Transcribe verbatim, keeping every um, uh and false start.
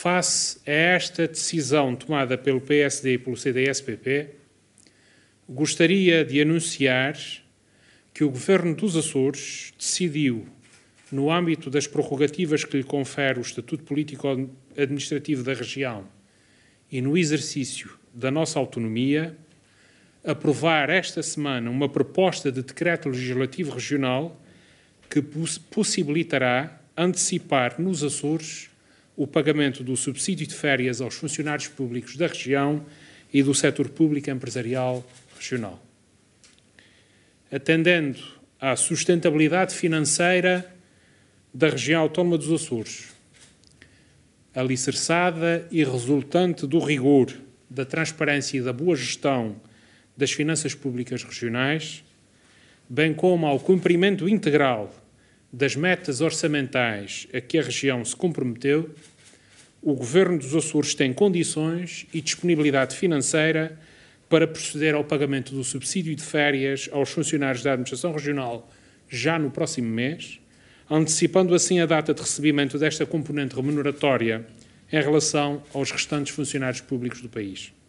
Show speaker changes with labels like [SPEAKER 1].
[SPEAKER 1] Face a esta decisão tomada pelo P S D e pelo C D S P P, gostaria de anunciar que o Governo dos Açores decidiu, no âmbito das prerrogativas que lhe confere o Estatuto Político-Administrativo da região e no exercício da nossa autonomia, aprovar esta semana uma proposta de decreto legislativo regional que poss- possibilitará antecipar nos Açores o pagamento do subsídio de férias aos funcionários públicos da região e do setor público empresarial regional. Atendendo à sustentabilidade financeira da região autónoma dos Açores, alicerçada e resultante do rigor, da transparência e da boa gestão das finanças públicas regionais, bem como ao cumprimento integral das metas orçamentais a que a região se comprometeu, o Governo dos Açores tem condições e disponibilidade financeira para proceder ao pagamento do subsídio de férias aos funcionários da Administração Regional já no próximo mês, antecipando assim a data de recebimento desta componente remuneratória em relação aos restantes funcionários públicos do país.